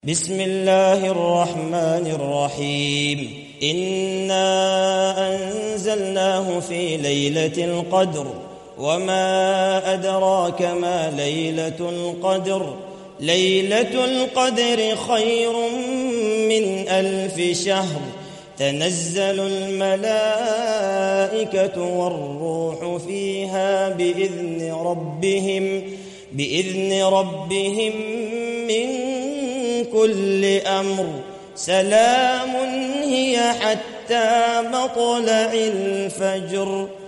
بسم الله الرحمن الرحيم إنا أنزلناه في ليلة القدر وما أدراك ما ليلة القدر ليلة القدر خير من 1000 شهر تنزل الملائكة والروح فيها بإذن ربهم من كل أمر سلام هي حتى مطلع الفجر.